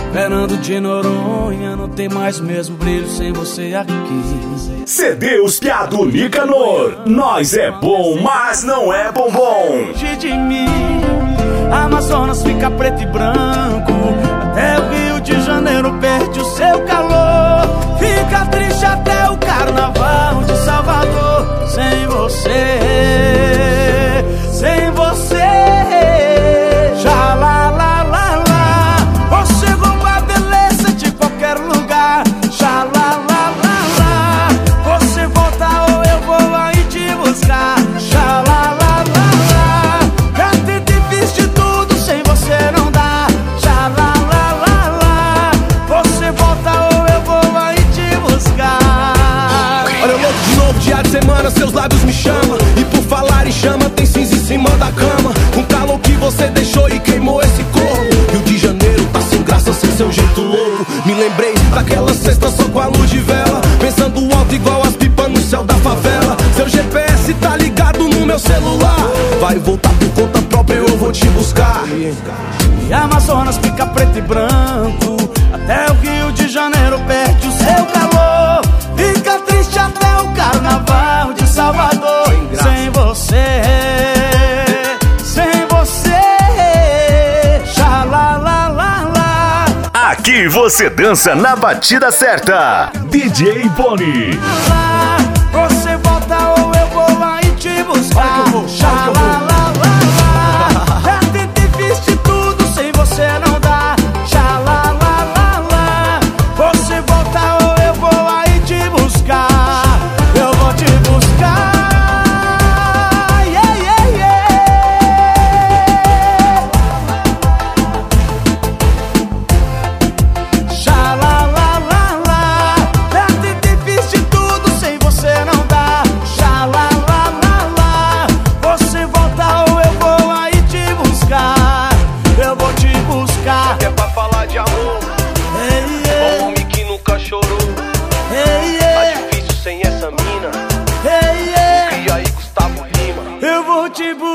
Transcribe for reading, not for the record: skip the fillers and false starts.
Fernando de Noronha, não tem mais mesmo brilho sem você aqui. CD Os Piá do Nicanor. Nós é bom, mas não é bombom. Longe de mim, Amazonas fica preto e branco, até o Rio de Janeiro perde o seu calor. Fica triste até o Carnaval de Salvador. Sem você, sem você. Já lá, lá, lá, lá. Você rouba a beleza de qualquer lugar. Já lá, lá, lá, lá. Você volta ou eu vou aí te buscar. Já lá, lá, lá, lá. Já tentei, fiz de tudo, sem você não dá. Já lá, lá, lá, lá. Você volta ou eu vou aí te buscar. Olha eu louco de novo, dia de semana, seus lábios me chamam. E por falar em chama, tem cinza em cima da cama. Com calor que você deixou e queimou esse corpo. Rio de Janeiro tá sem graça, sem seu jeito louco. Me lembrei daquela sexta só com a luz de vela, pensando alto igual as pipas no céu da favela. Seu GPS tá ligado no meu celular. Vai voltar por conta própria, eu vou te buscar. E Amazonas fica preto e branco, até o Rio de Janeiro perde o seu calor. Fica triste até o Carnaval de Salvador. Sem você, sem você. Já lá, lá, lá, lá. Aqui você dança na batida certa. DJ Boni. Você volta ou eu vou aí te buscar. Já lá, lá, lá, lá. Já tentei, fiz de tudo, sem você não dá. Já lá, lá, lá, lá. Você volta ou eu vou aí te buscar. Eu vou te buscar. Yeah, yeah, yeah. Já lá, lá, lá, lá. Já tentei, fiz de tudo, sem você não dá. Já lá, lá, lá, lá. Você volta ou eu vou aí te buscar. Eu vou te buscar. É pra falar de amor, Hey, yeah. homem que nunca chorou. Hey, Tá yeah. difícil sem essa mina. Hey, yeah. E aí, Gustavo Lima? Eu vou te buscar.